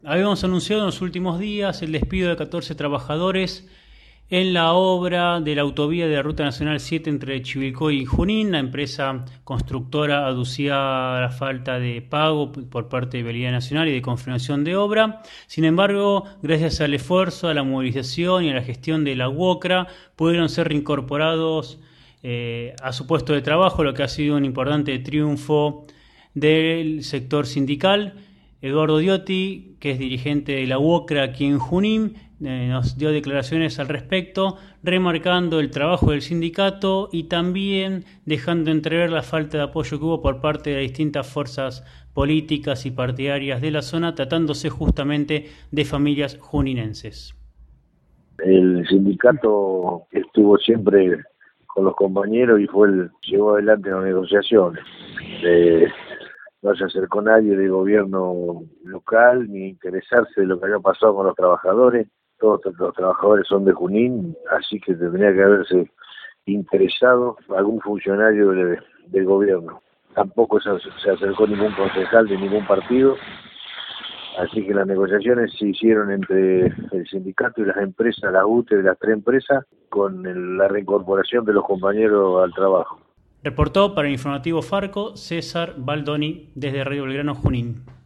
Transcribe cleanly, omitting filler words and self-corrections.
Habíamos anunciado en los últimos días el despido de 14 trabajadores en la obra de la autovía de la Ruta Nacional 7 entre Chivilcoy y Junín. La empresa constructora aducía la falta de pago por parte de Vialidad Nacional y de confirmación de obra. Sin embargo, gracias al esfuerzo, a la movilización y a la gestión de la UOCRA, pudieron ser reincorporados a su puesto de trabajo, lo que ha sido un importante triunfo del sector sindical. Eduardo Diotti, que es dirigente de la UOCRA aquí en Junín, nos dio declaraciones al respecto, remarcando el trabajo del sindicato y también dejando entrever la falta de apoyo que hubo por parte de las distintas fuerzas políticas y partidarias de la zona, tratándose justamente de familias juninenses. El sindicato estuvo siempre con los compañeros y llevó adelante las negociaciones. No se acercó nadie del gobierno local ni interesarse de lo que había pasado con los trabajadores. Todos los trabajadores son de Junín, así que tendría que haberse interesado algún funcionario del gobierno. Tampoco se acercó ningún concejal de ningún partido, así que las negociaciones se hicieron entre el sindicato y las empresas, la UTE de las tres empresas, con la reincorporación de los compañeros al trabajo. Reportó para el informativo Farco César Baldoni desde Radio Belgrano, Junín.